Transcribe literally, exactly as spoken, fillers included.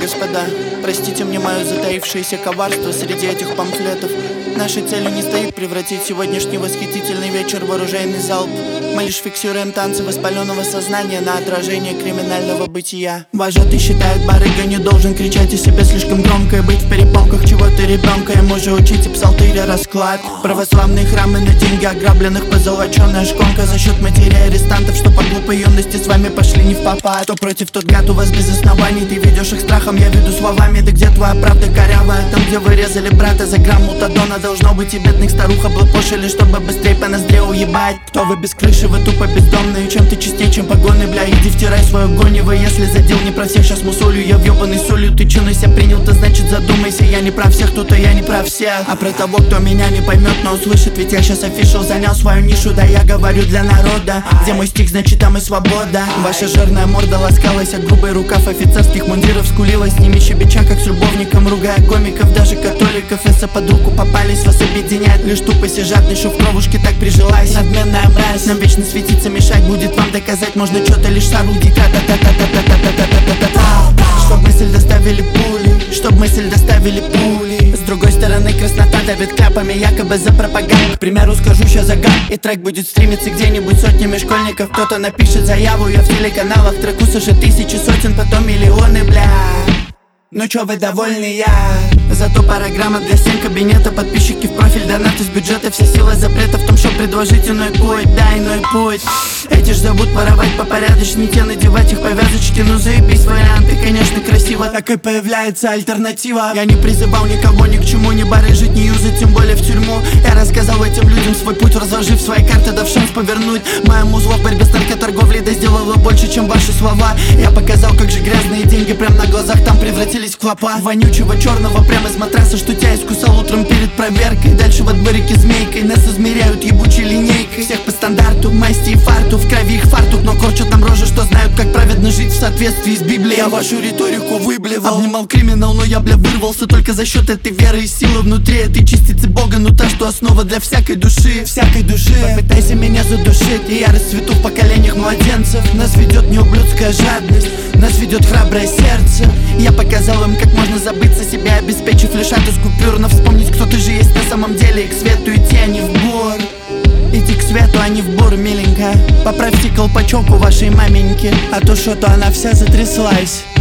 господа, простите мне мое затаившееся коварство среди этих памфлетов. Нашей целью не стоит превратить сегодняшний восхитительный вечер в оружейный залп. Мы лишь фиксируем танцы воспаленного сознания на отражение криминального бытия. Вожатый считает, барыга не должен кричать о себе слишком громко и быть в перепалках чего-то ребенка. Ему же учить и псалтырь, расклад. Православные храмы на деньги ограбленных, позолоченная шконка за счет матерей арестантов, что по глупой юности с вами пошли не в попад. Кто против, тот гад, у вас без оснований. Ты ведешь их страхом, я веду словами. Да где твоя правда корявая? Там, где вы резали брата за грамм мутадона. Должно быть, и бедных старух облапошили, чтобы быстрее по ноздре уебать. Кто вы без крыши, вы тупо бездомные. Чем ты честнее, чем погоны, бля, иди втирай свою гонево. Если задел не про всех, сейчас мусолю я въебаный солью. Ты че на себя принял, то значит задумайся. Я не про всех, кто-то я не про всех. А про того, кто меня не поймет, но услышит. Ведь я сейчас офишел, занял свою нишу. Да я говорю для народа. Где мой стих, значит там и свобода. Ваша жирная морда ласкалась, а грубый рукав офицерских мундиров скулилась. С ними щебеча, как с любовником, ругая комиков, даже католиков. Если под руку попались, вас объединяет лишь тупость и жадный, шо в кровушке так прижилась. Надменная мразь, нам вечно светиться мешать будет вам доказать. Можно что-то лишь соорудить. Чтоб мысль доставили пули, чтоб мысль доставили пули. С другой стороны краснота давит кляпами, якобы за пропаганду. К примеру скажу сейчас загад, и трек будет стримиться где-нибудь сотнями школьников. Кто-то напишет заяву, я в телеканалах. Трек услышит тысячи, сотен, потом миллионы, бля. Ну чё, вы довольны, я? Зато программа для стен кабинета. Подписчики в профиль, донаты с бюджета. Вся сила запрета в том, что предложить иной путь. Да, иной путь. Эти ж зовут воровать по порядочнике, надевать их повязочки. Ну заебись, варианты, конечно, красиво. Так и появляется альтернатива. Я не призывал никого ни к чему, не барыжить, не юзать, тем более в тюрьму. Я рассказал этим людям свой путь, разложив свои карты, дав шанс повернуть. Моему зло в борьбе с наркоторговлей да сделала больше, чем ваши слова. Я показал, как же грязные деньги прям на глазах там превратились в клопа. Вонючего черного прямо с матраса, что тебя искусал утром перед проверкой. Дальше во дворике змейкой нас измеряют ебучей линейкой. Всех по стандарту, масти и фарту, в крови их фартук, но корчат нам рожи, что знают, как праведно жить в соответствии с Библией. Я вашу риторику выблевал, обнимал криминал, но я, бля, вырвался только за счет этой веры и силы внутри этой частицы Бога. Ну та, что основа для всякой души, всякой души. Попытайся меня задушить, и я расцвету в поколениях младенцев. Нас ведет не ублюдская жадность, нас ведет храброе сердце. Я показал им, как можно забыться себя, обеспечив лишь от из купюр. Но вспомнить, кто ты же есть на самом деле, и к свету идти, а не в бор. Идти к свету, а не в бор, миленькая. Поправьте колпачок у вашей маменьки, а то что-то она вся затряслась.